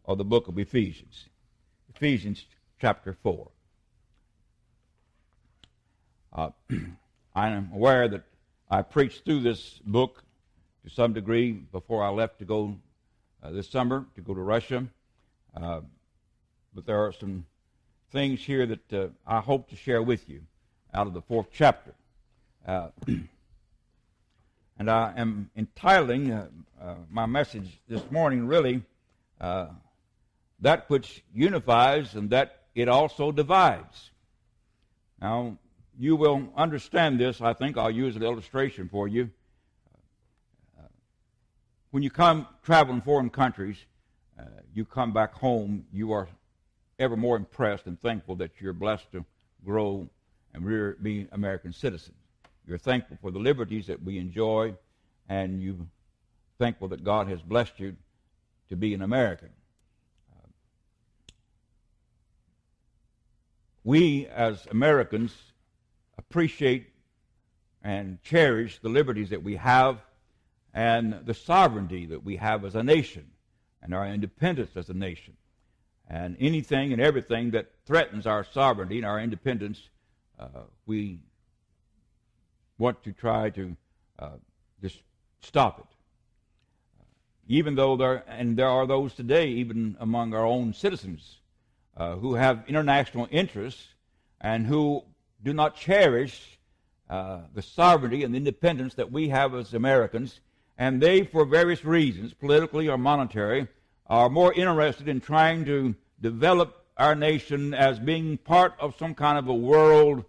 of the book of Ephesians. Ephesians chapter 4. I am aware that I preached through this book to some degree before I left to go this summer, to go to Russia. But there are some things here that I hope to share with you out of the 4th chapter. And I am entitling my message this morning, really, that which unifies and that it also divides. Now, you will understand this. I think I'll use an illustration for you. When you come traveling foreign countries, you come back home, you are ever more impressed and thankful that you're blessed to grow and be American citizens. You're thankful for the liberties that we enjoy, and you're thankful that God has blessed you to be an American. We, as Americans, appreciate and cherish the liberties that we have and the sovereignty that we have as a nation and our independence as a nation. And anything and everything that threatens our sovereignty and our independence, we want to try to just stop it. Even though there are those today, even among our own citizens, who have international interests and who do not cherish the sovereignty and the independence that we have as Americans, and they, for various reasons, politically or monetary, are more interested in trying to develop our nation as being part of some kind of a world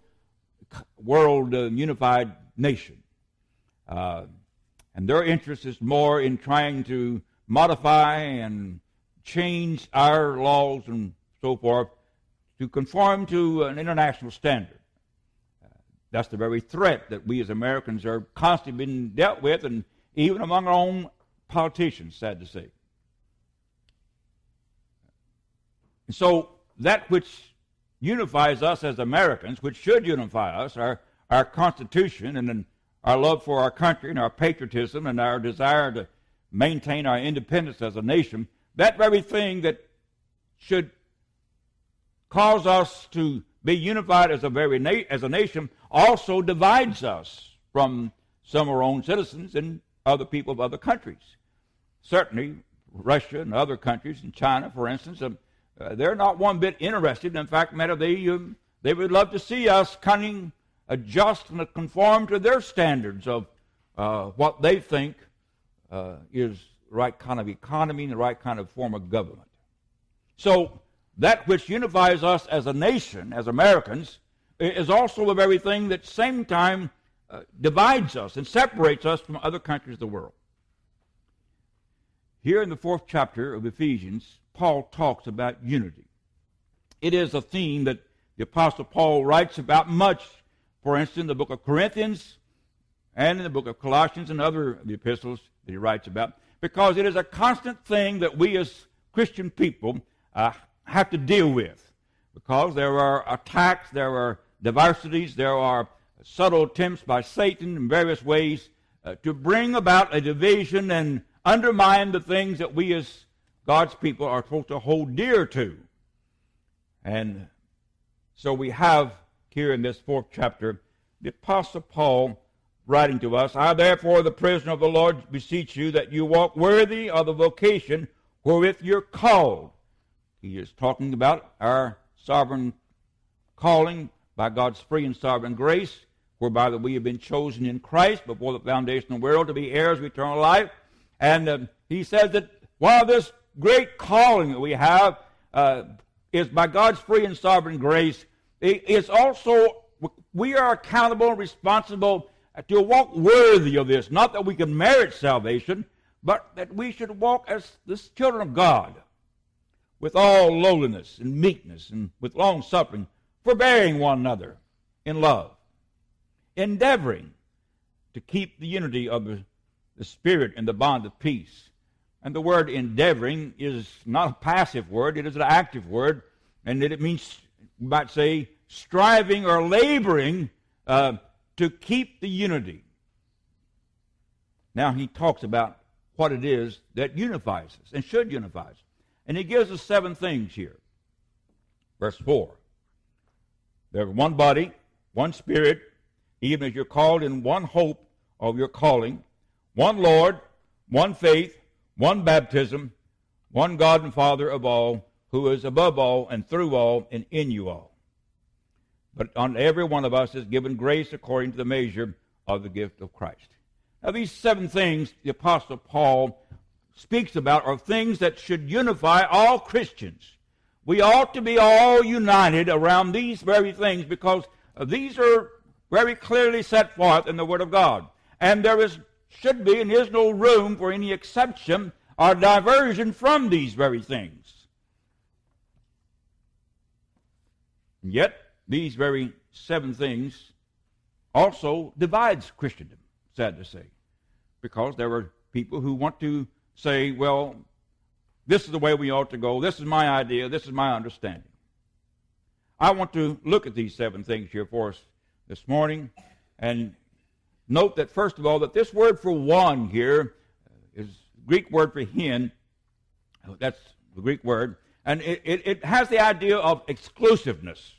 unified nation. And their interest is more in trying to modify and change our laws and so forth to conform to an international standard. That's the very threat that we as Americans are constantly being dealt with, and even among our own politicians, sad to say. And so that which unifies us as Americans, which should unify us, our Constitution and our love for our country and our patriotism and our desire to maintain our independence as a nation, that very thing that should cause us to be unified as a nation also divides us from some of our own citizens and other people of other countries. Certainly, Russia and other countries, and China, for instance, they're not one bit interested. In fact, they would love to see us kind of adjust and conform to their standards of what they think is the right kind of economy and the right kind of form of government. So that which unifies us as a nation, as Americans, is also the very thing that same time divides us and separates us from other countries of the world. Here in the 4th chapter of Ephesians, Paul talks about unity. It is a theme that the Apostle Paul writes about much, for instance, in the book of Corinthians and in the book of Colossians and other of the epistles that he writes about, because it is a constant thing that we as Christian people have to deal with, because there are attacks, there are diversities, there are subtle attempts by Satan in various ways to bring about a division and undermine the things that we as God's people are supposed to hold dear to. And so we have here in this 4th chapter the Apostle Paul writing to us, I therefore, the prisoner of the Lord, beseech you that you walk worthy of the vocation wherewith you're called. He is talking about our sovereign calling by God's free and sovereign grace, whereby that we have been chosen in Christ before the foundation of the world to be heirs of eternal life. And he says that while this great calling that we have is by God's free and sovereign grace, it is also, we are accountable and responsible to walk worthy of this. Not that we can merit salvation, but that we should walk as the children of God, with all lowliness and meekness and with long-suffering, forbearing one another in love, endeavoring to keep the unity of the Spirit in the bond of peace. And the word endeavoring is not a passive word, it is an active word, and it means, you might say, striving or laboring to keep the unity. Now he talks about what it is that unifies us and should unify us. And he gives us 7 things here. Verse 4. There's one body, one Spirit, even as you're called in one hope of your calling, one Lord, one faith, one baptism, one God and Father of all, who is above all and through all and in you all. But on every one of us is given grace according to the measure of the gift of Christ. Now these 7 things the Apostle Paul speaks about are things that should unify all Christians. We ought to be all united around these very things because these are very clearly set forth in the Word of God. And there should be and is no room for any exception or diversion from these very things. And yet, these very 7 things also divides Christendom, sad to say, because there are people who want to say, well, this is the way we ought to go, this is my idea, this is my understanding. I want to look at these 7 things here for us this morning and note that, first of all, that this word for one here is the Greek word for hin. That's the Greek word. And it has the idea of exclusiveness.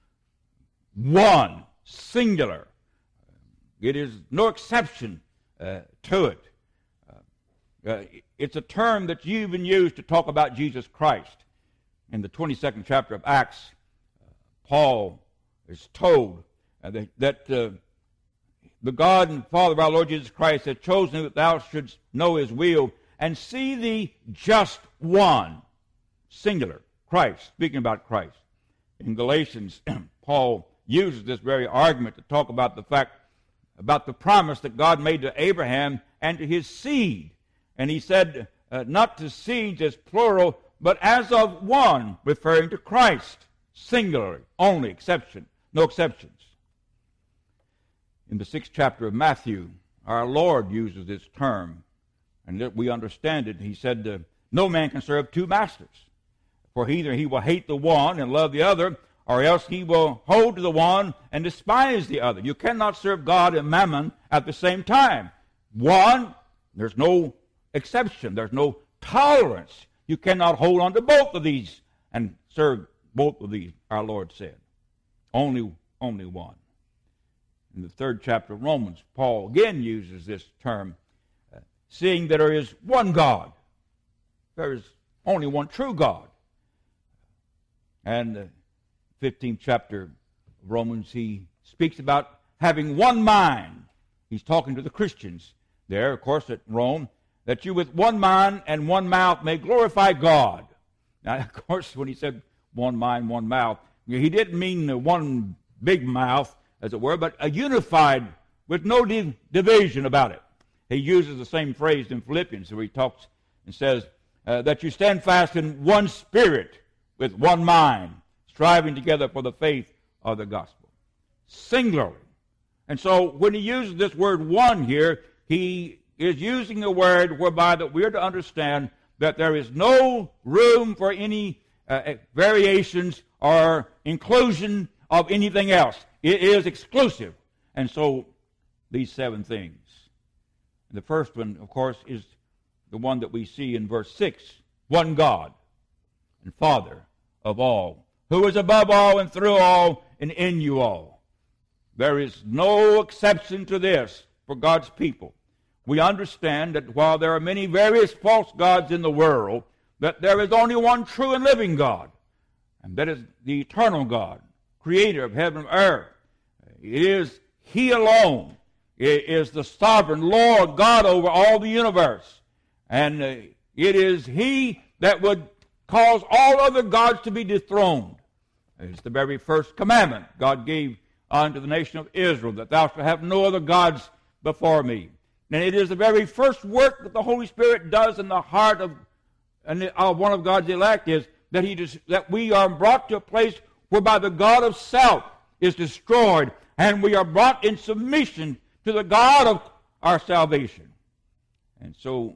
One, singular. It is no exception to it. It's a term that's even used to talk about Jesus Christ. In the 22nd chapter of Acts, Paul is told that the God and Father of our Lord Jesus Christ has chosen that thou shouldst know his will and see the just one, singular, Christ, speaking about Christ. In Galatians, Paul uses this very argument to talk about the fact, about the promise that God made to Abraham and to his seed. And he said, not to seeds as plural, but as of one, referring to Christ, singularly, only, exception, no exceptions. In the 6th chapter of Matthew, our Lord uses this term, and that we understand it. He said, no man can serve 2 masters, for either he will hate the one and love the other, or else he will hold to the one and despise the other. You cannot serve God and mammon at the same time. One, there's no exception. There's no tolerance. You cannot hold on to both of these and serve both of these, our Lord said. Only one. In the 3rd chapter of Romans, Paul again uses this term, seeing that there is one God. There is only one true God. And the 15th chapter of Romans, he speaks about having one mind. He's talking to the Christians there, of course, at Rome, that you with one mind and one mouth may glorify God. Now, of course, when he said one mind, one mouth, he didn't mean one big mouth, as it were, but a unified, with no division about it. He uses the same phrase in Philippians, where he talks and says that you stand fast in one spirit, with one mind, striving together for the faith of the gospel. Singularly. And so when he uses this word one here, he is using a word whereby that we are to understand that there is no room for any variations or inclusion of anything else. It is exclusive. And so these 7 things. The first one, of course, is the one that we see in verse 6. One God and Father of all, who is above all and through all and in you all. There is no exception to this for God's people. We understand that while there are many various false gods in the world, that there is only one true and living God, and that is the eternal God, creator of heaven and earth. It is He alone. It is the sovereign Lord God over all the universe. And it is He that would cause all other gods to be dethroned. It's the very first commandment God gave unto the nation of Israel, that thou shalt have no other gods before me. And it is the very first work that the Holy Spirit does in the heart of one of God's elect, is that we are brought to a place whereby the God of self is destroyed, and we are brought in submission to the God of our salvation. And so,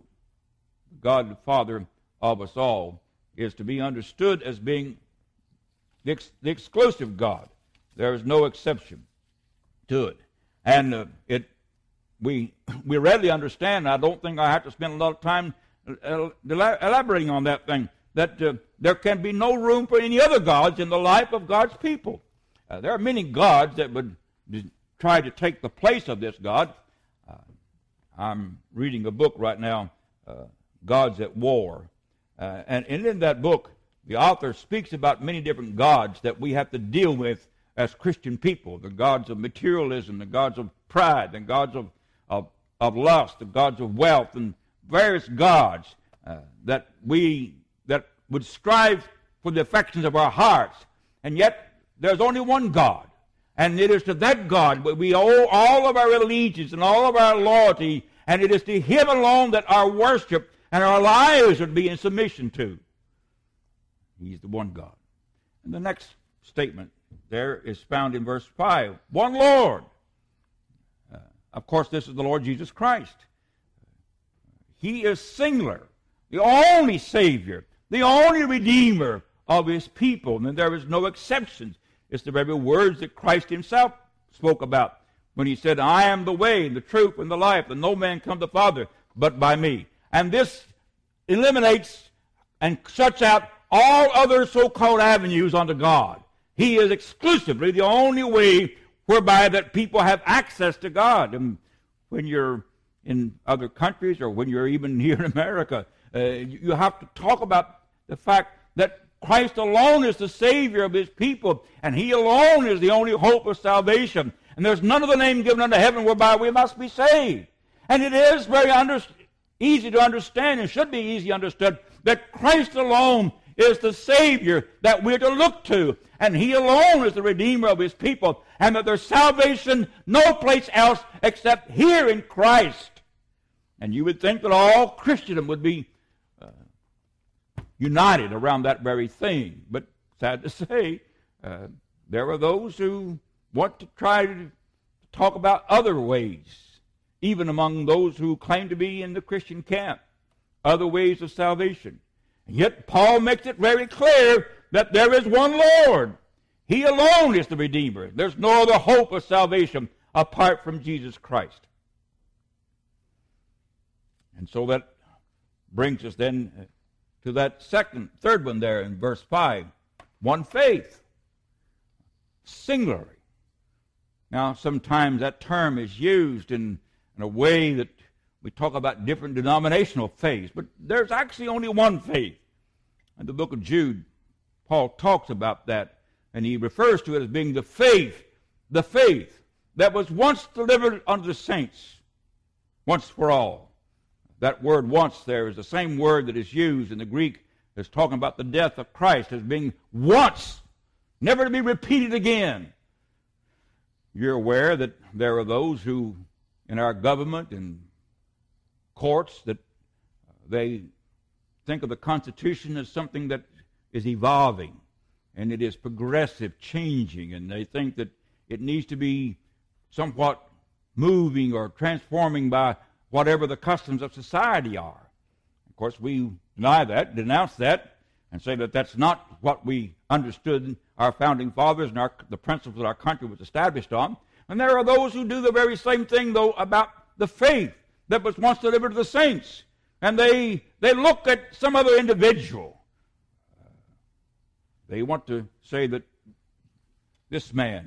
God the Father of us all is to be understood as being the exclusive God. There is no exception to it. And we readily understand, I don't think I have to spend a lot of time elaborating on that thing, that there can be no room for any other gods in the life of God's people. There are many gods that would try to take the place of this God. I'm reading a book right now, Gods at War. And in that book, the author speaks about many different gods that we have to deal with as Christian people. The gods of materialism, the gods of pride, the gods of lust, the gods of wealth, and various gods that would strive for the affections of our hearts. And yet, there's only one God. And it is to that God we owe all of our allegiance and all of our loyalty, and it is to Him alone that our worship and our lives would be in submission to. He's the one God. And the next statement there is found in verse 5. One Lord. Of course, this is the Lord Jesus Christ. He is singular, the only Savior, the only Redeemer of His people, and there is no exceptions. It's the very words that Christ Himself spoke about when He said, I am the way, the truth, and the life, and no man come to the Father but by me. And this eliminates and shuts out all other so-called avenues unto God. He is exclusively the only way whereby that people have access to God. And when you're in other countries or when you're even here in America, you have to talk about the fact that Christ alone is the Savior of His people, and He alone is the only hope of salvation. And there's none other name given unto heaven whereby we must be saved. And it is very easy to understand, and should be easy understood, that Christ alone is the Savior that we're to look to, and He alone is the Redeemer of His people, and that there's salvation no place else except here in Christ. And you would think that all Christendom would be united around that very thing. But sad to say, there are those who want to try to talk about other ways, even among those who claim to be in the Christian camp, other ways of salvation. And yet Paul makes it very clear that there is one Lord. He alone is the Redeemer. There's no other hope of salvation apart from Jesus Christ. And so that brings us then to that third one there in verse 5. One faith. Singularly. Now, sometimes that term is used in a way that we talk about different denominational faiths, but there's actually only one faith. In the book of Jude, Paul talks about that, and he refers to it as being the faith that was once delivered unto the saints, once for all. That word once there is the same word that is used in the Greek as talking about the death of Christ as being once, never to be repeated again. You're aware that there are those who, in our government and courts, that they think of the Constitution as something that is evolving, and it is progressive, changing, and they think that it needs to be somewhat moving or transforming by whatever the customs of society are. Of course, we deny that, denounce that, and say that that's not what we understood our founding fathers and the principles that our country was established on. And there are those who do the very same thing, though, about the faith that was once delivered to the saints. And they look at some other individual. They want to say that this man.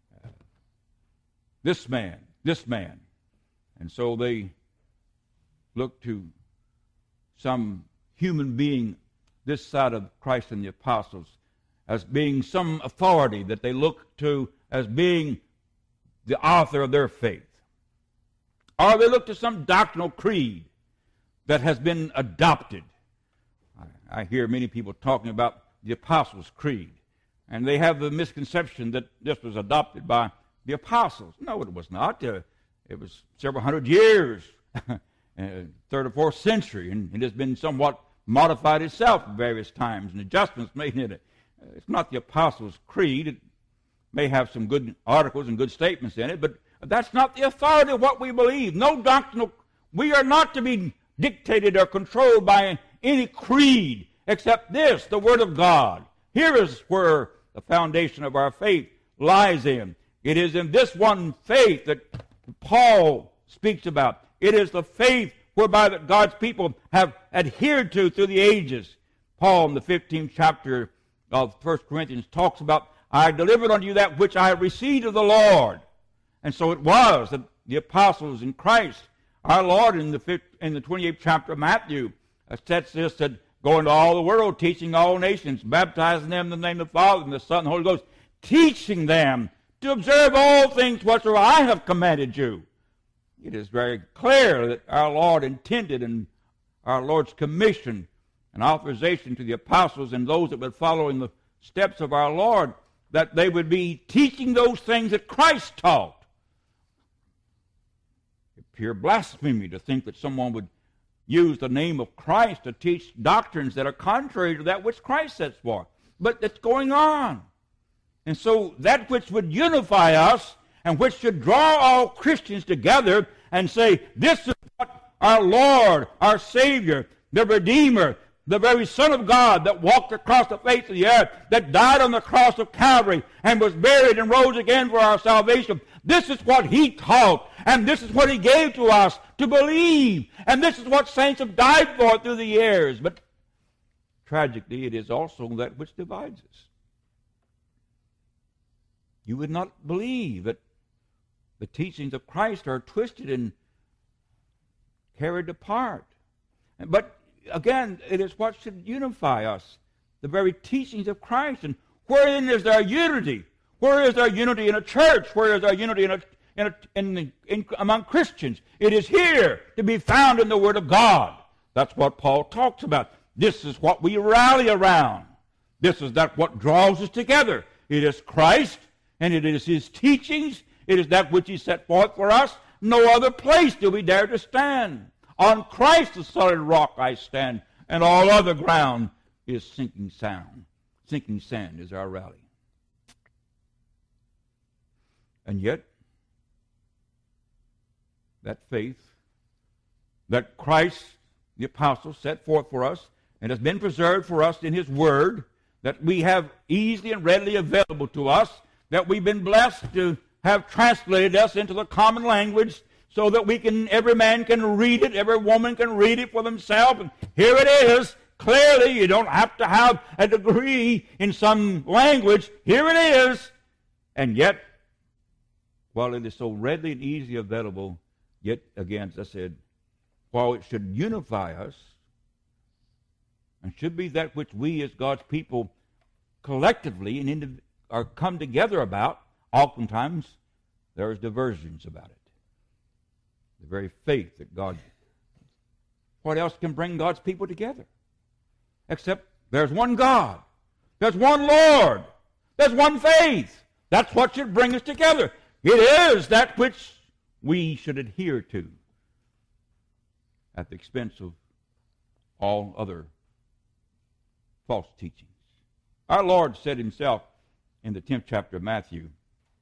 And so they look to some human being this side of Christ and the apostles as being some authority that they look to as being the author of their faith. Or they look to some doctrinal creed that has been adopted. I hear many people talking about the Apostles' Creed, and they have the misconception that this was adopted by the apostles. No, it was not. It was several hundred years, third or fourth century, and it has been somewhat modified itself at various times and adjustments made in it. It's not the Apostles' Creed. It may have some good articles and good statements in it, but that's not the authority of what we believe. No doctrinal. We are not to be dictated or controlled by any creed except this, the Word of God. Here is where the foundation of our faith lies in. It is in this one faith that Paul speaks about. It is the faith whereby that God's people have adhered to through the ages. Paul in the 15th chapter of 1 Corinthians talks about, I delivered unto you that which I received of the Lord. And so it was that the apostles in Christ, our Lord in the 28th chapter of Matthew, sets this, that go into all the world, teaching all nations, baptizing them in the name of the Father and the Son and the Holy Ghost, teaching them to observe all things whatsoever I have commanded you. It is very clear that our Lord intended, and our Lord's commission and authorization to the apostles and those that would follow in the steps of our Lord, that they would be teaching those things that Christ taught. It's pure blasphemy to think that someone would use the name of Christ to teach doctrines that are contrary to that which Christ sets for. But it's going on. And so that which would unify us and which should draw all Christians together and say, this is what our Lord, our Savior, the Redeemer, the very Son of God that walked across the face of the earth, that died on the cross of Calvary and was buried and rose again for our salvation. This is what He taught, and this is what He gave to us to believe. And this is what saints have died for through the years. But tragically, it is also that which divides us. You would not believe that the teachings of Christ are twisted and carried apart. But again, it is what should unify us, the very teachings of Christ. And wherein is our unity? Where is our unity in a church? Where is our unity among Christians? It is here to be found in the Word of God. That's what Paul talks about. This is what we rally around. This is that what draws us together. It is Christ, and it is His teachings. It is that which He set forth for us. No other place do we dare to stand. On Christ the solid rock I stand, and all other ground is sinking sand. Sinking sand is our rally. And yet, that faith that Christ, the apostle, set forth for us and has been preserved for us in His Word, that we have easily and readily available to us, that we've been blessed to have translated us into the common language so that every man can read it, every woman can read it for themselves. And here it is. Clearly, you don't have to have a degree in some language. Here it is. And yet, while it is so readily and easily available, yet, again, as I said, while it should unify us and should be that which we as God's people collectively and are come together about, oftentimes there is diversions about it. The very faith that God... What else can bring God's people together? Except there's one God. There's one Lord. There's one faith. That's what should bring us together. It is that which we should adhere to at the expense of all other false teachings. Our Lord said Himself in the 10th chapter of Matthew,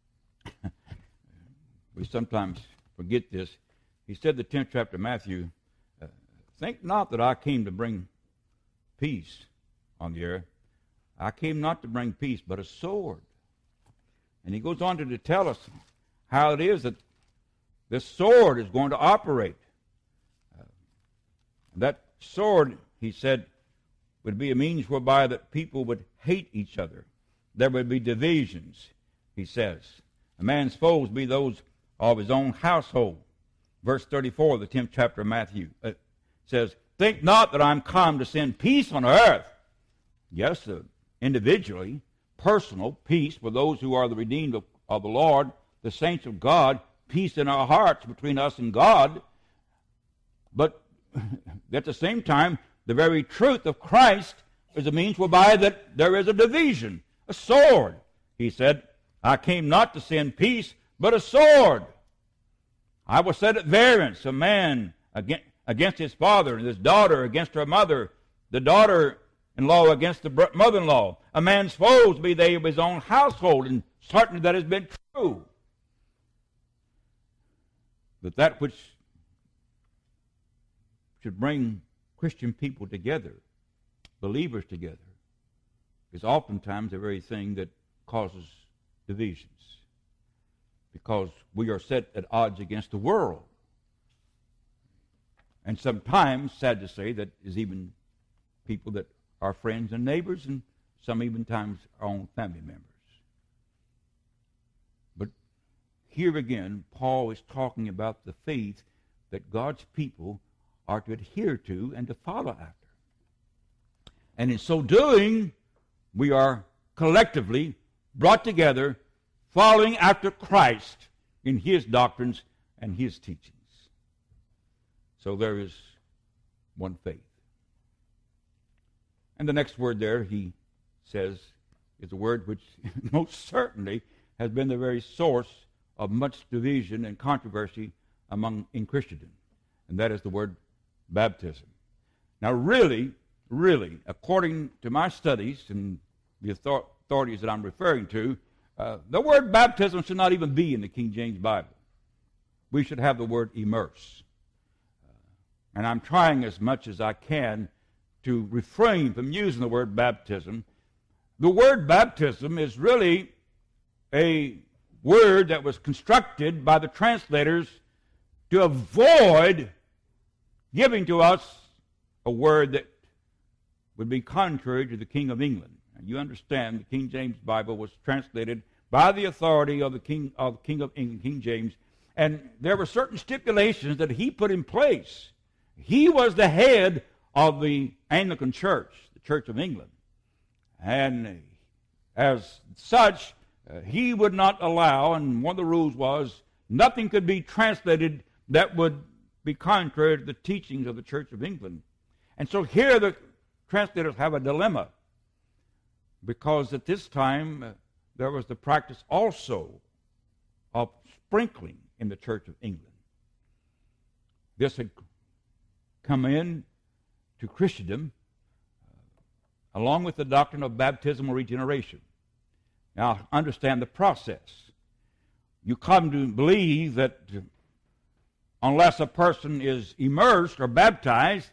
we sometimes forget this. He said in the 10th chapter of Matthew, think not that I came to bring peace on the earth. I came not to bring peace, but a sword. And He goes on to tell us how it is that this sword is going to operate. That sword, He said, would be a means whereby that people would hate each other. There would be divisions, He says. A man's foes be those of his own household. Verse 34 of the 10th chapter of Matthew says, think not that I'm come to send peace on earth. Yes, individually, personal peace for those who are the redeemed of the Lord, the saints of God, peace in our hearts between us and God. But at the same time, the very truth of Christ is a means whereby that there is a division, a sword. He said, I came not to send peace, but a sword. I will set at variance a man against his father, and his daughter against her mother, the daughter-in-law against the mother-in-law. A man's foes be they of his own household, and certainly that has been true. But that which should bring Christian people together, believers together, is oftentimes the very thing that causes divisions. Because we are set at odds against the world. And sometimes, sad to say, that is even people that our friends and neighbors, and some even times our own family members. But here again, Paul is talking about the faith that God's people are to adhere to and to follow after. And in so doing, we are collectively brought together following after Christ in his doctrines and his teachings. So there is one faith. And the next word there, he says, is a word which most certainly has been the very source of much division and controversy in Christendom, and that is the word baptism. Now really, according to my studies and the authorities that I'm referring to, the word baptism should not even be in the King James Bible. We should have the word immerse. And I'm trying as much as I can to refrain from using the word baptism. The word baptism is really a word that was constructed by the translators to avoid giving to us a word that would be contrary to the King of England. And you understand the King James Bible was translated by the authority of the King of England, King James, and there were certain stipulations that he put in place. He was the head of the Anglican Church, the Church of England. And as such, he would not allow, and one of the rules was, nothing could be translated that would be contrary to the teachings of the Church of England. And so here the translators have a dilemma, because at this time there was the practice also of sprinkling in the Church of England. This had come in to Christendom along with the doctrine of baptismal regeneration. Now, understand the process. You come to believe that unless a person is immersed or baptized,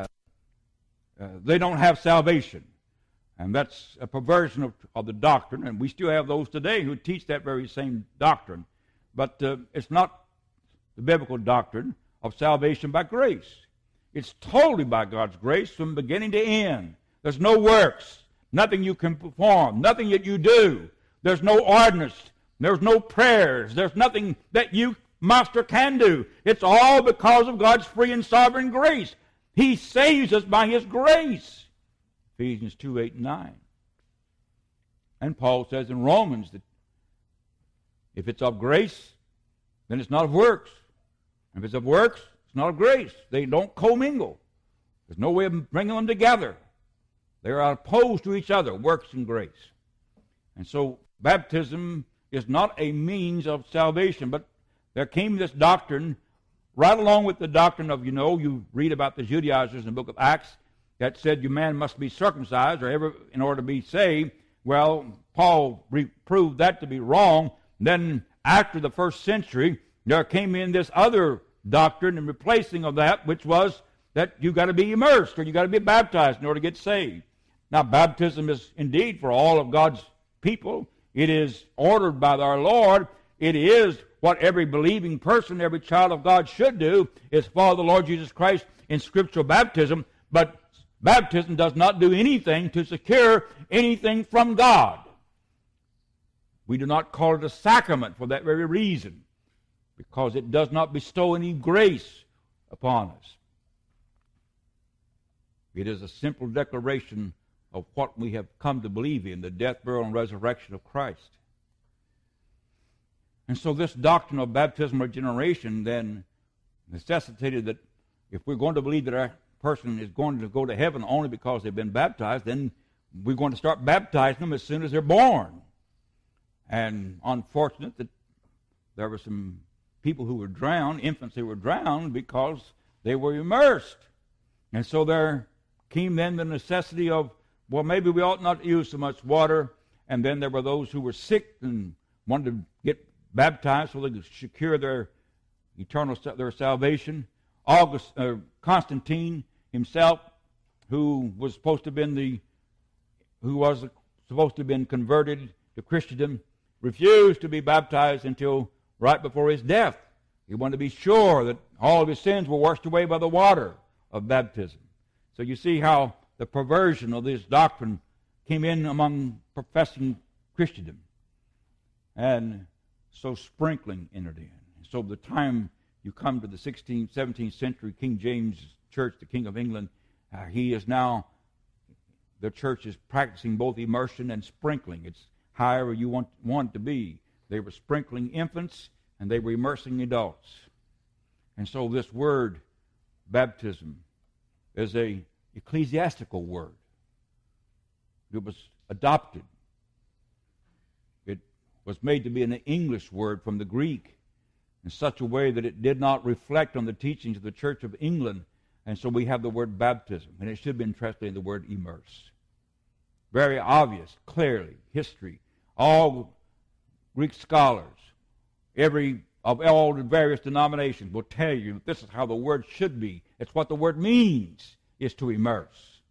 they don't have salvation. And that's a perversion of the doctrine, and we still have those today who teach that very same doctrine. But it's not the biblical doctrine of salvation by grace. It's totally by God's grace from beginning to end. There's no works, nothing you can perform, nothing that you do. There's no ordinance, there's no prayers, there's nothing that you must or can do. It's all because of God's free and sovereign grace. He saves us by his grace. Ephesians 2, 8, and 9. And Paul says in Romans that if it's of grace, then it's not of works. If it's of works, it's not of grace. They don't commingle. There's no way of bringing them together. They are opposed to each other, works and grace. And so baptism is not a means of salvation, but there came this doctrine right along with the doctrine of, you read about the Judaizers in the book of Acts that said your man must be circumcised in order to be saved. Well, Paul proved that to be wrong. Then after the first century, there came in this other doctrine in replacing of that, which was that you've got to be immersed or you've got to be baptized in order to get saved. Now, baptism is indeed for all of God's people. It is ordered by our Lord. It is what every believing person, every child of God should do, is follow the Lord Jesus Christ in scriptural baptism. But baptism does not do anything to secure anything from God. We do not call it a sacrament for that very reason, because it does not bestow any grace upon us. It is a simple declaration of what we have come to believe in, the death, burial, and resurrection of Christ. And so this doctrine of baptismal regeneration then necessitated that if we're going to believe that our person is going to go to heaven only because they've been baptized, then we're going to start baptizing them as soon as they're born. And unfortunate that there were some people who were drowned, infants who were drowned because they were immersed. And so there came then the necessity of, well, maybe we ought not use so much water. And then there were those who were sick and wanted to get baptized so they could secure their their salvation. Constantine himself, who was supposed to have been converted to Christendom, refused to be baptized until right before his death. He wanted to be sure that all of his sins were washed away by the water of baptism. So you see how the perversion of this doctrine came in among professing Christendom. And so sprinkling entered in. So by the time you come to the 16th, 17th century King James Church, the King of England, he is now, the church is practicing both immersion and sprinkling. It's however you want it to be. They were sprinkling infants and they were immersing adults. And so this word, baptism, is a ecclesiastical word. It was adopted. It was made to be an English word from the Greek in such a way that it did not reflect on the teachings of the Church of England. And so we have the word baptism, and it should have been translated the word immerse. Very obvious, clearly, history. All Greek scholars, of all the various denominations will tell you that this is how the word should be. It's what the word means, is to immerse.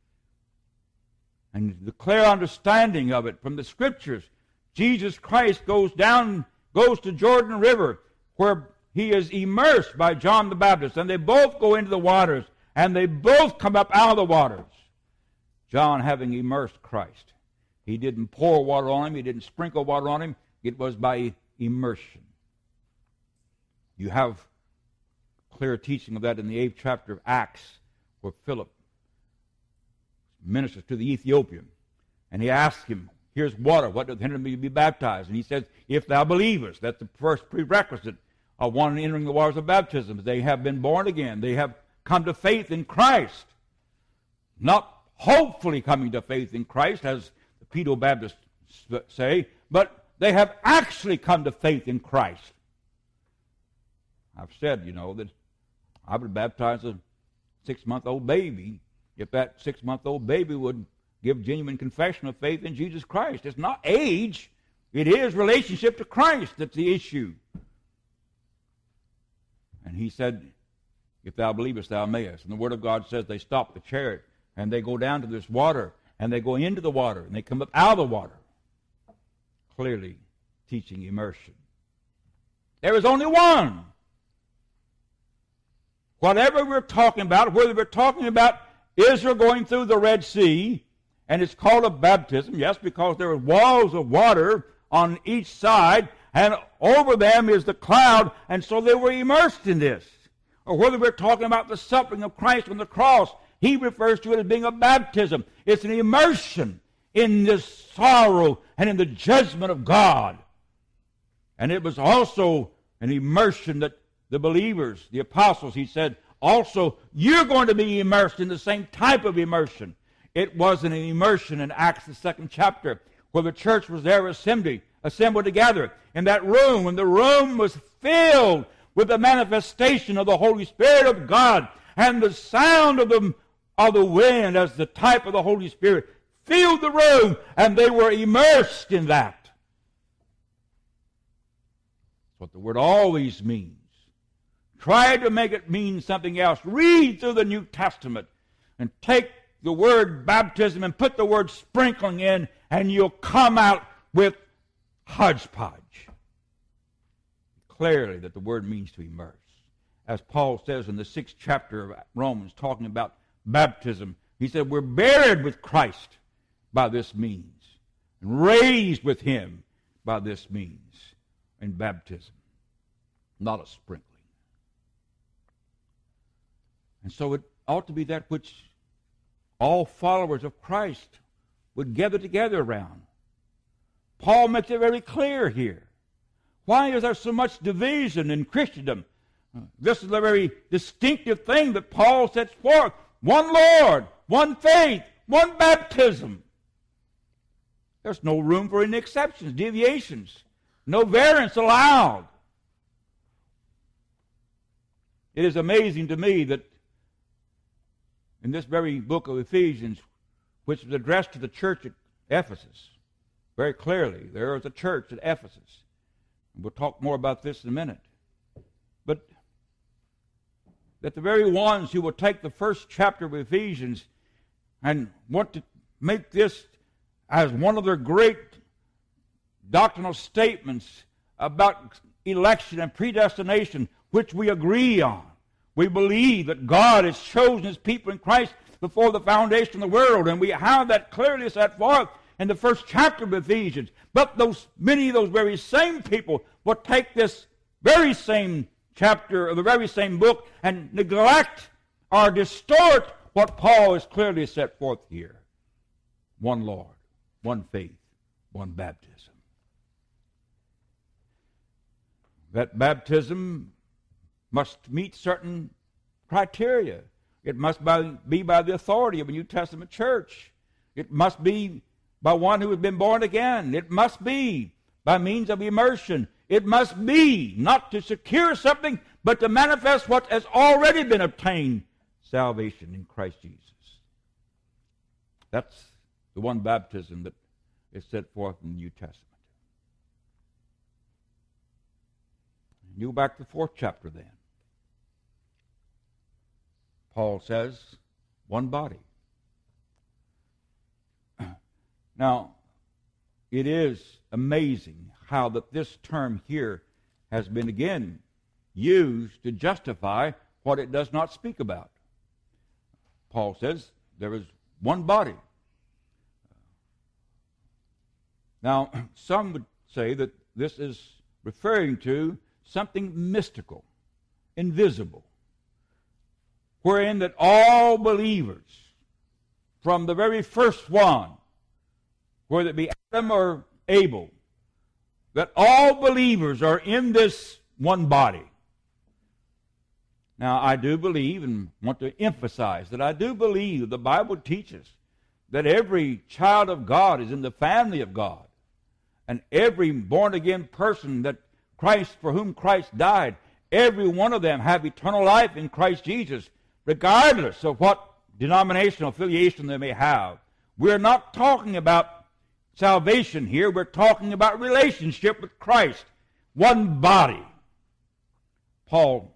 And the clear understanding of it from the Scriptures, Jesus Christ goes to Jordan River, where he is immersed by John the Baptist, and they both go into the waters, and they both come up out of the waters. John having immersed Christ. He didn't pour water on him, he didn't sprinkle water on him, it was by immersion. You have clear teaching of that in the 8th chapter of Acts, where Philip ministers to the Ethiopian, and he asks him, here's water, what doth hinder me to be baptized? And he says, if thou believest. That's the first prerequisite of one entering the waters of baptism. They have been born again. They have come to faith in Christ. Not hopefully coming to faith in Christ, as the Pedo-Baptists say, but they have actually come to faith in Christ. I've said, that I would baptize a 6-month-old baby if that 6-month-old baby would give genuine confession of faith in Jesus Christ. It's not age. It is relationship to Christ that's the issue. And he said, if thou believest, thou mayest. And the Word of God says they stop the chariot, and they go down to this water, and they go into the water, and they come up out of the water. Clearly teaching immersion. There is only one. Whatever we're talking about, whether we're talking about Israel going through the Red Sea, and it's called a baptism, yes, because there are walls of water on each side, and over them is the cloud, and so they were immersed in this. Or whether we're talking about the suffering of Christ on the cross, he refers to it as being a baptism. It's an immersion in the sorrow and in the judgment of God. And it was also an immersion that the believers, the apostles, he said, also, you're going to be immersed in the same type of immersion. It was an immersion in Acts, the 2nd chapter, where the church was there assembled together in that room, and the room was filled with the manifestation of the Holy Spirit of God, and the sound of the wind as the type of the Holy Spirit filled the room, and they were immersed in that. That's what the word always means. Try to make it mean something else. Read through the New Testament and take the word baptism and put the word sprinkling in, and you'll come out with hodgepodge. Clearly that the word means to immerse. As Paul says in the 6th chapter of Romans, talking about baptism, he said, we're buried with Christ by this means, and raised with him by this means in baptism, not a sprinkling. And so it ought to be that which all followers of Christ would gather together around. Paul makes it very clear here. Why is there so much division in Christendom? This is a very distinctive thing that Paul sets forth. One Lord, one faith, one baptism. There's no room for any exceptions, deviations. No variance allowed. It is amazing to me that in this very book of Ephesians, which was addressed to the church at Ephesus, very clearly, there is a church at Ephesus. We'll talk more about this in a minute. But that the very ones who will take the first chapter of Ephesians and want to make this as one of their great doctrinal statements about election and predestination, which we agree on. We believe that God has chosen his people in Christ before the foundation of the world. And we have that clearly set forth in the first chapter of Ephesians. But many of those very same people will take this very same chapter of the very same book and neglect or distort what Paul has clearly set forth here. One Lord, one faith, one baptism. That baptism must meet certain criteria. It must be by the authority of a New Testament church. It must be by one who has been born again. It must be by means of immersion. It must be not to secure something, but to manifest what has already been obtained, salvation in Christ Jesus. That's the one baptism that is set forth in the New Testament. You go back to the 4th chapter then. Paul says, one body. Now, it is amazing how that this term here has been again used to justify what it does not speak about. Paul says there is one body. Now, some would say that this is referring to something mystical, invisible, wherein that all believers, from the very first one, whether it be Adam or Abel, that all believers are in this one body. Now, I do believe, and want to emphasize that I do believe the Bible teaches that every child of God is in the family of God, and every born-again person that Christ, for whom Christ died, every one of them have eternal life in Christ Jesus, regardless of what denominational affiliation they may have. We're not talking about salvation here. We're talking about relationship with Christ. One body. Paul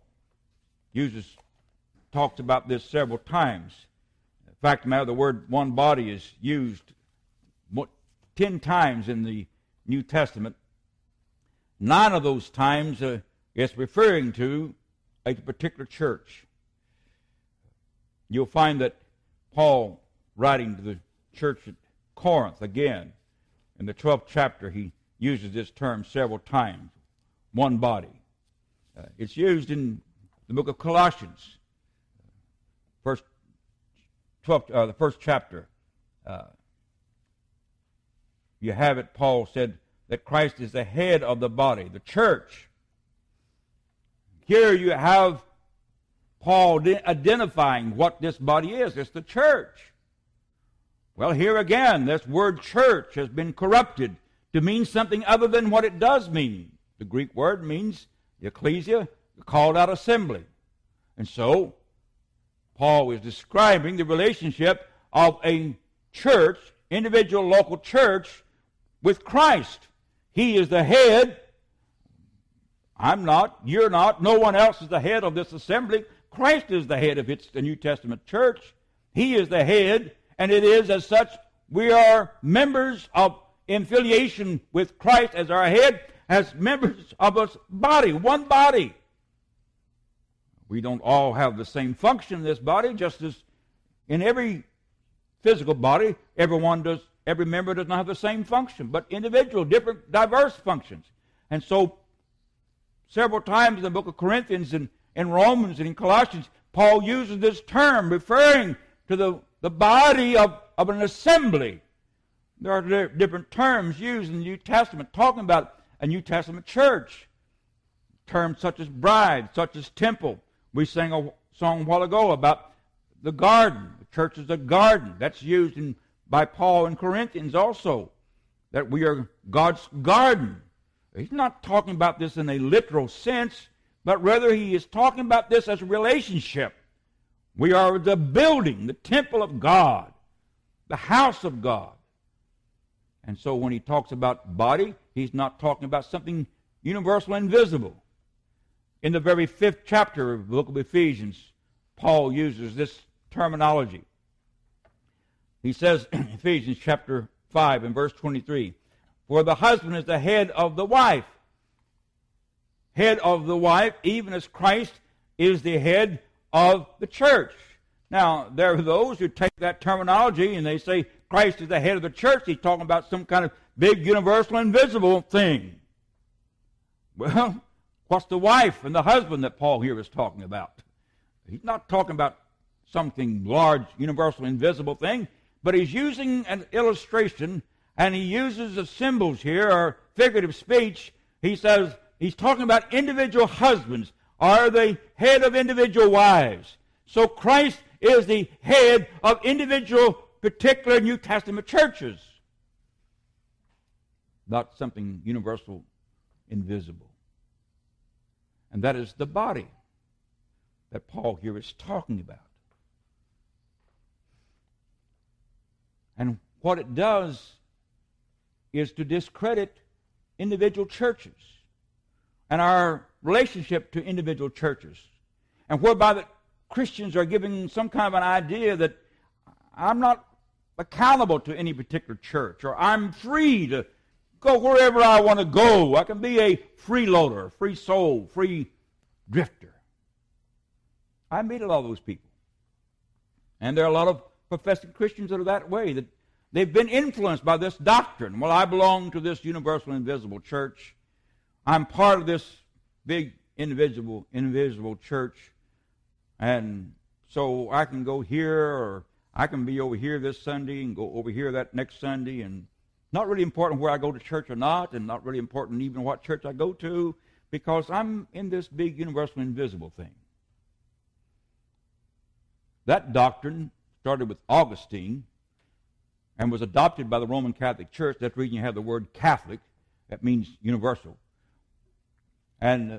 talks about this several times. In fact, the word one body is used 10 times in the New Testament. 9 of those times it's referring to a particular church. You'll find that Paul, writing to the church at Corinth again, in the 12th chapter, he uses this term several times, one body. It's used in the book of Colossians, the first chapter. You have it, Paul said, that Christ is the head of the body, the church. Here you have Paul identifying what this body is. It's the church. Well, here again, this word church has been corrupted to mean something other than what it does mean. The Greek word means the ecclesia, the called out assembly. And so, Paul is describing the relationship of a church, individual local church, with Christ. He is the head. I'm not, you're not, no one else is the head of this assembly. Christ is the head of the New Testament church. He is the head, and it is as such we are members of affiliation with Christ as our head, as members of a body, one body. We don't all have the same function in this body, just as in every physical body, every member does not have the same function, but individual, different, diverse functions. And so, several times in the book of Corinthians and in Romans and in Colossians, Paul uses this term referring to the body of an assembly. There are different terms used in the New Testament talking about a New Testament church. Terms such as bride, such as temple. We sang a song a while ago about the garden. The church is a garden. That's used by Paul in Corinthians also, that we are God's garden. He's not talking about this in a literal sense, but rather he is talking about this as a relationship. We are the building, the temple of God, the house of God. And so when he talks about body, he's not talking about something universal and invisible. In the very 5th chapter of the book of Ephesians, Paul uses this terminology. He says in Ephesians chapter 5 and verse 23, "For the husband is the head of the wife." Head of the wife, even as Christ is the head of the church. Now, there are those who take that terminology and they say Christ is the head of the church. He's talking about some kind of big, universal, invisible thing. Well, what's the wife and the husband that Paul here is talking about? He's not talking about something large, universal, invisible thing, but he's using an illustration, and he uses the symbols here, or figurative speech. He says he's talking about individual husbands are the head of individual wives. So Christ is the head of individual, particular New Testament churches. Not something universal, invisible. And that is the body that Paul here is talking about. And what it does is to discredit individual churches and our relationship to individual churches. And whereby the Christians are giving some kind of an idea that I'm not accountable to any particular church, or I'm free to go wherever I want to go. I can be a freeloader, free soul, free drifter. I meet a lot of those people. And there are a lot of professing Christians that are that way, that they've been influenced by this doctrine. Well, I belong to this universal invisible church. I'm part of this big invisible church. And so I can go here, or I can be over here this Sunday and go over here that next Sunday. And not really important where I go to church or not, and not really important even what church I go to, because I'm in this big universal invisible thing. That doctrine started with Augustine and was adopted by the Roman Catholic Church. That's the reason you have the word Catholic. That means universal. And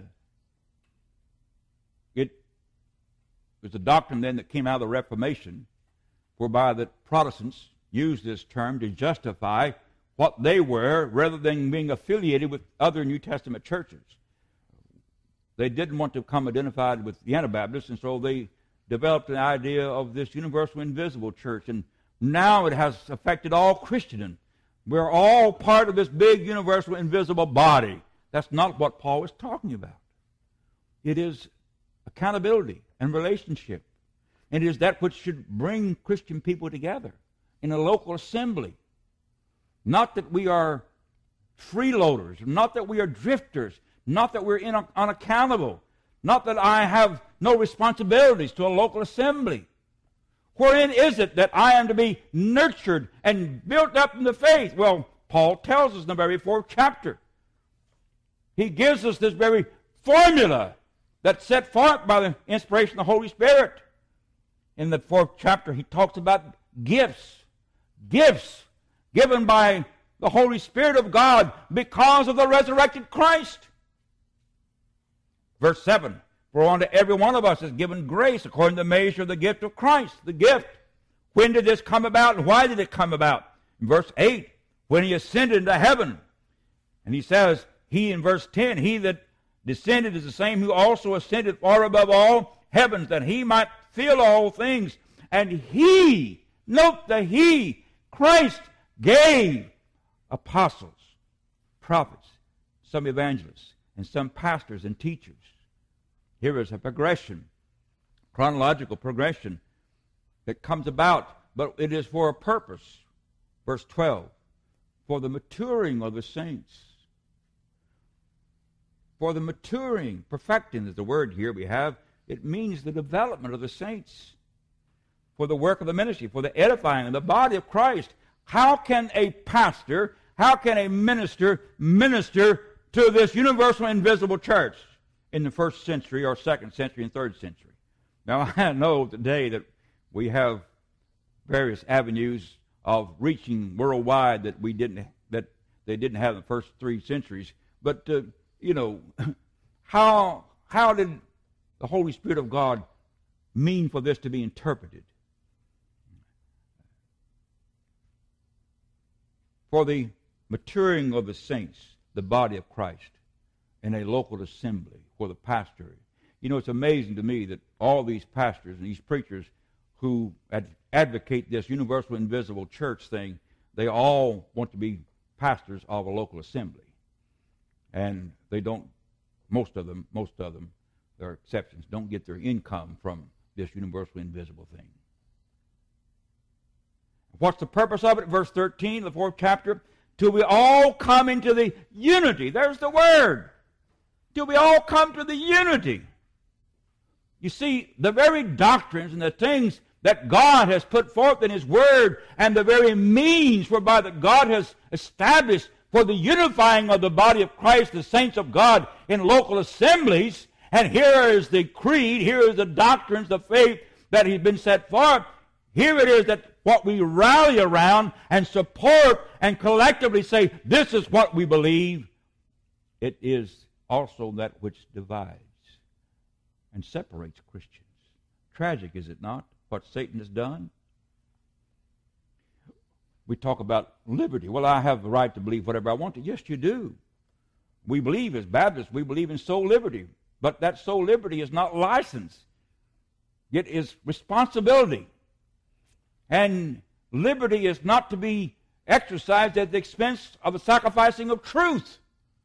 it was a doctrine then that came out of the Reformation, whereby the Protestants used this term to justify what they were rather than being affiliated with other New Testament churches. They didn't want to become identified with the Anabaptists, and so they developed an idea of this universal invisible church, and now it has affected all Christendom. We're all part of this big universal invisible body. That's not what Paul is talking about. It is accountability and relationship, and it is that which should bring Christian people together in a local assembly. Not that we are freeloaders, not that we are drifters, not that we're unaccountable, not that I have no responsibilities to a local assembly. Wherein is it that I am to be nurtured and built up in the faith? Well, Paul tells us in the very 4th chapter. He gives us this very formula that's set forth by the inspiration of the Holy Spirit. In the 4th chapter, he talks about gifts. Gifts given by the Holy Spirit of God because of the resurrected Christ. Verse 7, for unto every one of us is given grace according to the measure of the gift of Christ. The gift. When did this come about, and why did it come about? In verse 8, when he ascended into heaven. And he says, he in verse 10, he that descended is the same who also ascended far above all heavens, that he might fill all things. And he, note the he, Christ gave apostles, prophets, some evangelists, and some pastors and teachers. Here is a progression, chronological progression that comes about, but it is for a purpose. Verse 12, for the maturing of the saints. For the maturing, perfecting is the word here we have. It means the development of the saints. For the work of the ministry, for the edifying of the body of Christ. How can a pastor, how can a minister to this universal invisible church in the 1st century or 2nd century and 3rd century? Now, I know today that we have various avenues of reaching worldwide that they didn't have in the first 3 centuries. But how did the Holy Spirit of God mean for this to be interpreted? For the maturing of the saints, the body of Christ, in a local assembly for the pastor. It's amazing to me that all these pastors and these preachers who advocate this universal invisible church thing, they all want to be pastors of a local assembly. And they don't, most of them, there are exceptions, don't get their income from this universal invisible thing. What's the purpose of it? Verse 13, the 4th chapter. Till we all come into the unity. There's the word. Till we all come to the unity. You see, the very doctrines and the things that God has put forth in His Word and the very means whereby that God has established for the unifying of the body of Christ, the saints of God, in local assemblies. And here is the creed, here is the doctrines, the faith that has been set forth. Here it is that what we rally around and support and collectively say, this is what we believe. It is also that which divides and separates Christians. Tragic, is it not, what Satan has done? We talk about liberty. Well, I have the right to believe whatever I want to. Yes, you do. We believe as Baptists, we believe in soul liberty. But that soul liberty is not license. It is responsibility. And liberty is not to be exercised at the expense of the sacrificing of truth.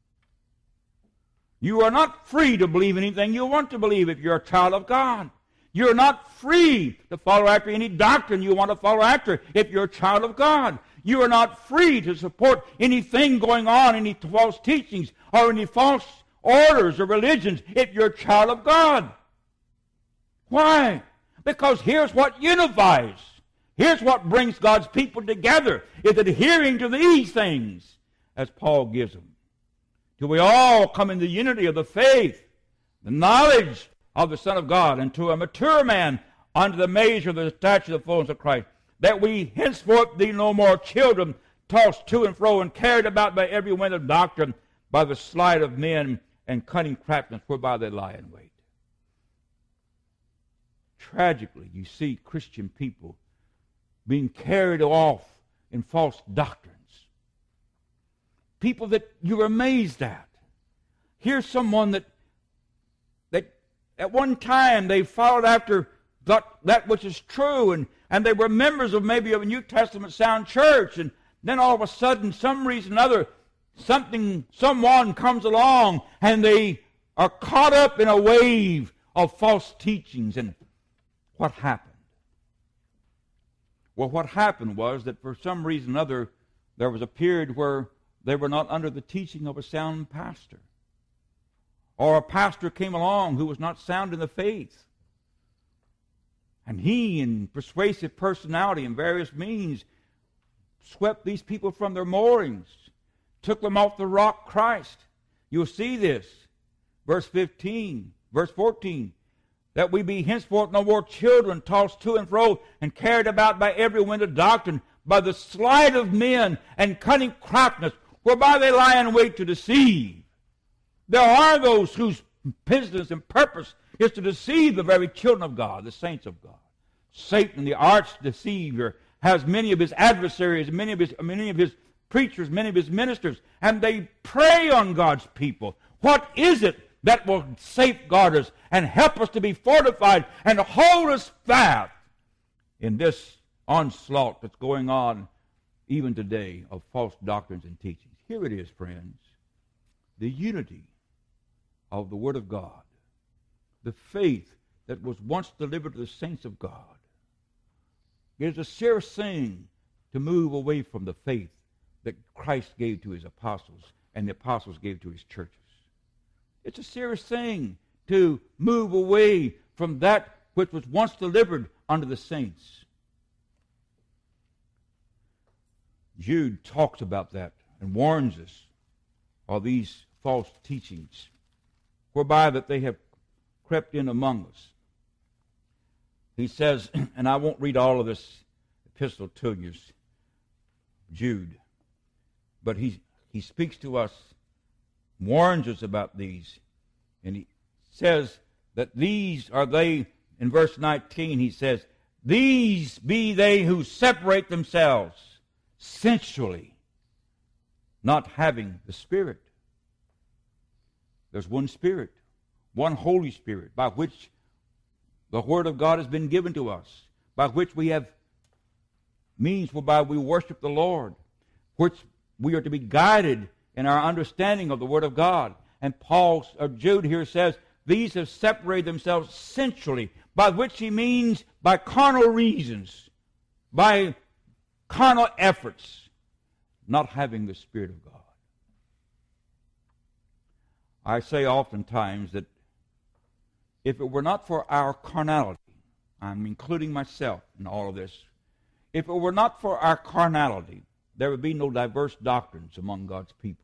You are not free to believe anything you want to believe if you're a child of God. You're not free to follow after any doctrine you want to follow after if you're a child of God. You are not free to support anything going on, any false teachings or any false orders or religions if you're a child of God. Why? Because here's what unifies. Here's what brings God's people together, is adhering to these things, as Paul gives them. Till we all come in the unity of the faith, the knowledge of the Son of God, and to a mature man unto the measure of the stature of the fullness of Christ, that we henceforth be no more children, tossed to and fro and carried about by every wind of doctrine, by the sleight of men and cunning craftiness whereby they lie in wait. Tragically, you see Christian people being carried off in false doctrines. People that you're amazed at. Here's someone that at one time they followed after that which is true, and they were members of maybe of a New Testament sound church, and then all of a sudden, some reason or other, someone comes along, and they are caught up in a wave of false teachings. And what happened? Well, what happened was that for some reason or other, there was a period where they were not under the teaching of a sound pastor. Or a pastor came along who was not sound in the faith. And he, in persuasive personality and various means, swept these people from their moorings, took them off the rock Christ. You'll see this. Verse 14, that we be henceforth no more children, tossed to and fro and carried about by every wind of doctrine, by the sleight of men and cunning craftiness, whereby they lie in wait to deceive. There are those whose business and purpose is to deceive the very children of God, the saints of God. Satan, the arch deceiver, has many of his adversaries, many of his preachers, many of his ministers, and they prey on God's people. What is it that will safeguard us and help us to be fortified and hold us fast in this onslaught that's going on even today of false doctrines and teachings? Here it is, friends. The unity of the Word of God, the faith that was once delivered to the saints of God. It is a serious thing to move away from the faith that Christ gave to his apostles and the apostles gave to his churches. It's a serious thing to move away from that which was once delivered unto the saints. Jude talks about that and warns us of these false teachings whereby that they have crept in among us. He says, and I won't read all of this epistle to you, Jude, but he speaks to us, warns us about these, and he says that these are they, in verse 19 he says, these be they who separate themselves sensually, not having the Spirit. There's one Spirit, one Holy Spirit, by which the Word of God has been given to us, by which we have means whereby we worship the Lord, which we are to be guided in our understanding of the Word of God. And Jude here says, these have separated themselves sensually, by which he means by carnal reasons, by carnal efforts, not having the Spirit of God. I say oftentimes that if it were not for our carnality, I'm including myself in all of this, if it were not for our carnality, there would be no diverse doctrines among God's people.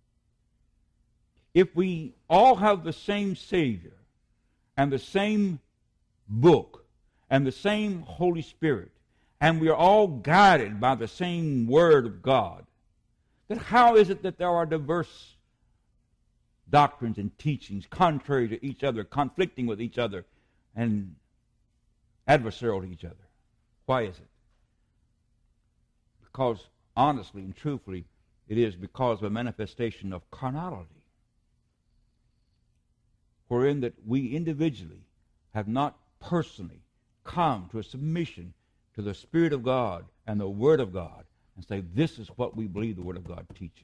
If we all have the same Savior and the same book and the same Holy Spirit, and we are all guided by the same Word of God, then how is it that there are diverse doctrines and teachings contrary to each other, conflicting with each other, and adversarial to each other? Why is it? Because honestly and truthfully, it is because of a manifestation of carnality, wherein that we individually have not personally come to a submission to the Spirit of God and the Word of God and say, this is what we believe the Word of God teaches.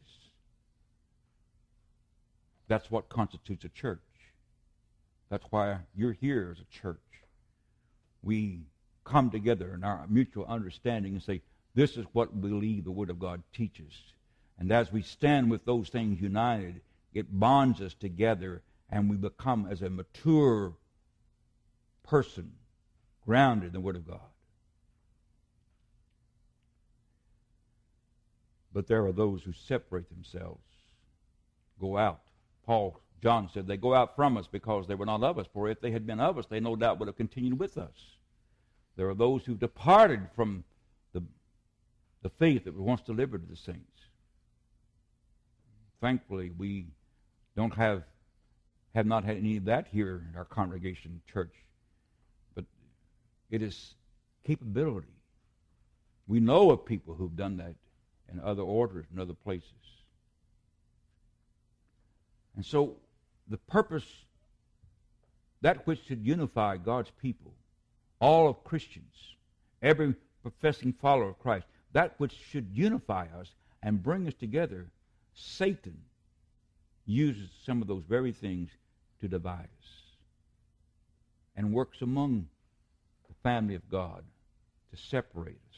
That's what constitutes a church. That's why you're here as a church. We come together in our mutual understanding and say, this is what we believe the Word of God teaches. And as we stand with those things united, it bonds us together, and we become as a mature person, grounded in the Word of God. But there are those who separate themselves, go out. John said, they go out from us because they were not of us. For if they had been of us, they no doubt would have continued with us. There are those who departed from the faith that was once delivered to the saints. Thankfully, we don't have not had any of that here in our congregation church. But it is capability. We know of people who've done that in other orders and other places. And so the purpose, that which should unify God's people, all of Christians, every professing follower of Christ, that which should unify us and bring us together, Satan uses some of those very things to divide us and works among the family of God to separate us.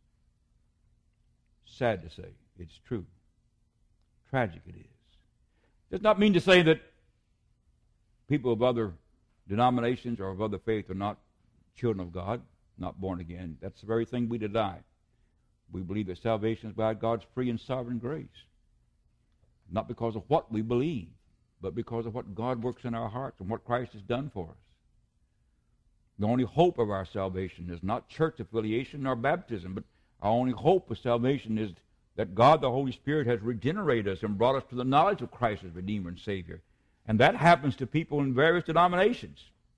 Sad to say, it's true. Tragic it is. Does not mean to say that people of other denominations or of other faith are not children of God, not born again. That's the very thing we deny. We believe that salvation is by God's free and sovereign grace. Not because of what we believe, but because of what God works in our hearts and what Christ has done for us. The only hope of our salvation is not church affiliation nor baptism, but our only hope of salvation is that God, the Holy Spirit, has regenerated us and brought us to the knowledge of Christ as Redeemer and Savior. And that happens to people in various denominations.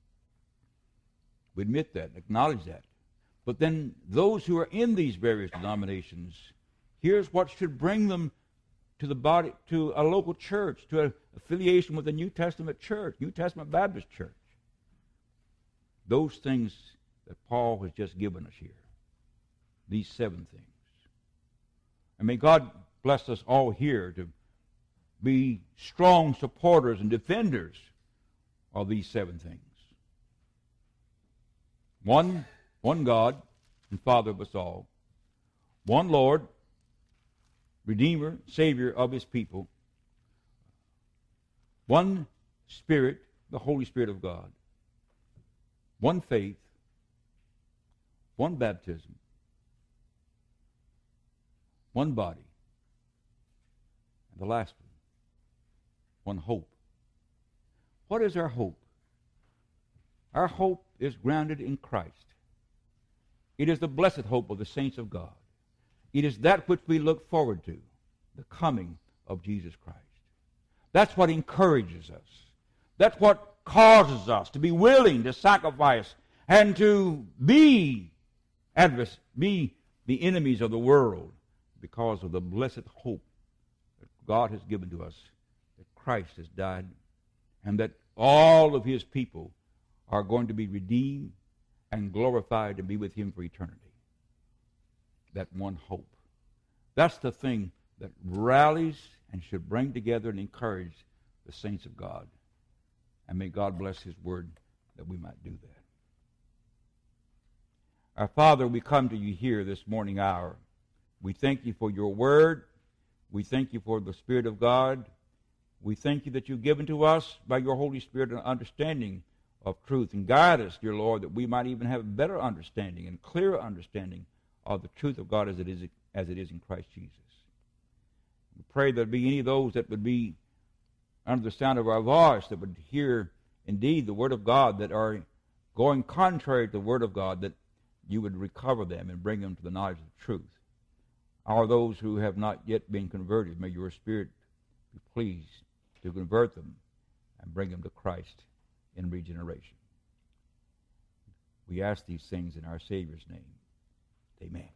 We admit that, acknowledge that. But then those who are in these various denominations, here's what should bring them to the body, to a local church, to an affiliation with a New Testament church, New Testament Baptist church. Those things that Paul has just given us here. These 7 things. And may God bless us all here to be strong supporters and defenders of these 7 things. One God and Father of us all. One Lord, Redeemer, Savior of His people. One Spirit, the Holy Spirit of God. One faith. One baptism. One body. And the last one hope. What is our hope? Our hope is grounded in Christ. It is the blessed hope of the saints of God. It is that which we look forward to, the coming of Jesus Christ. That's what encourages us. That's what causes us to be willing to sacrifice and to be the enemies of the world because of the blessed hope that God has given to us, that Christ has died, and that all of His people are going to be redeemed and glorified to be with Him for eternity. That one hope. That's the thing that rallies and should bring together and encourage the saints of God. And may God bless His word that we might do that. Our Father, we come to you here this morning hour, We thank you for your word. We thank you for the Spirit of God. We thank you that you've given to us by your Holy Spirit an understanding of truth. And guide us, dear Lord, that we might even have a better understanding and clearer understanding of the truth of God as it is in Christ Jesus. We pray there be any of those that would be under the sound of our voice that would hear indeed the Word of God, that are going contrary to the Word of God, that you would recover them and bring them to the knowledge of the truth. Or those who have not yet been converted, may your Spirit be pleased to convert them and bring them to Christ in regeneration. We ask these things in our Savior's name. Amen.